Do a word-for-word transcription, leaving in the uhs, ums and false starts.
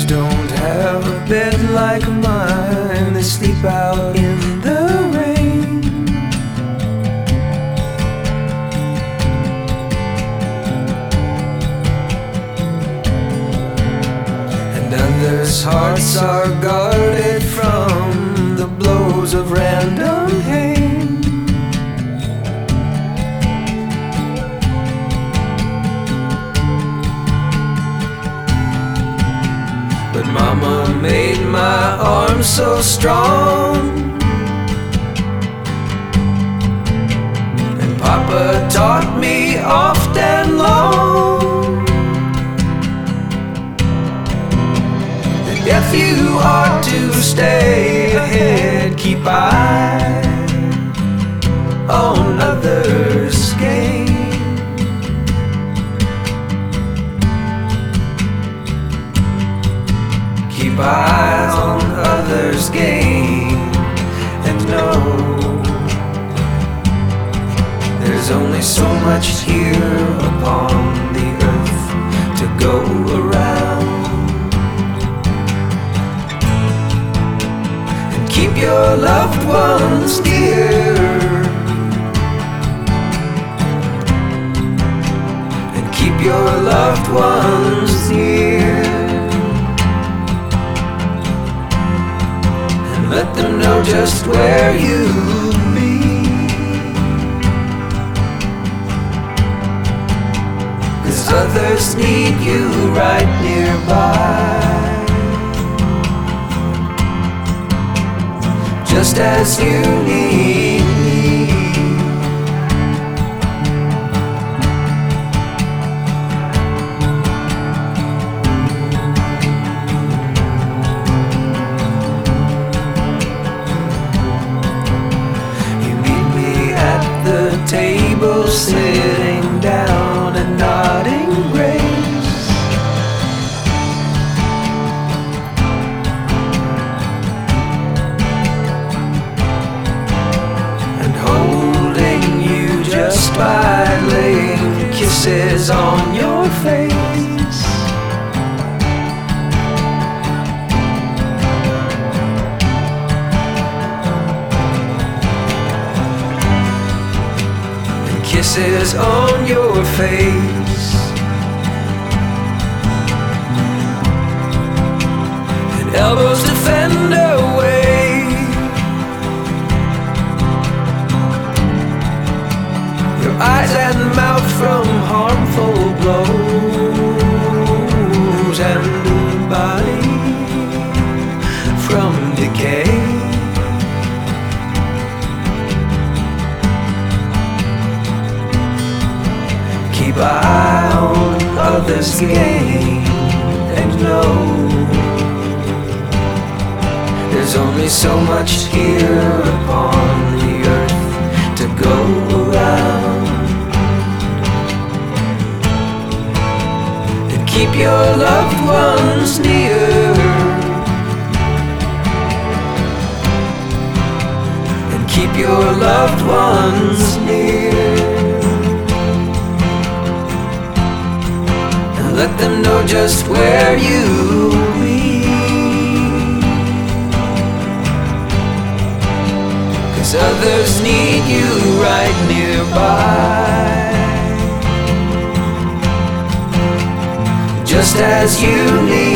Others don't have a bed like mine. They sleep out in the rain. And others' hearts are guarded from the blows of random pain. But Mama made my arms so strong, and Papa taught me oft and long that if you are to stay ahead, keep eyes on others' gain. Keep eyes on others' gain, and know there's only so much here upon the earth to go around. And keep your loved ones near, and keep your loved ones near. Let them know just where you'll be, 'cause others need you right nearby, just as you need me. Table, sitting down and nodding grace, and holding you just by laying kisses on your face. Kisses on your face, and elbows to fend away your eyes and mouth from harmful blows, and the body from decay. Keep eye on others' gain, and know there's only so much here upon the earth to go around. And keep your loved ones near, and keep your loved ones near. Let them know just where you'll be, 'cause others need you right nearby, just as you need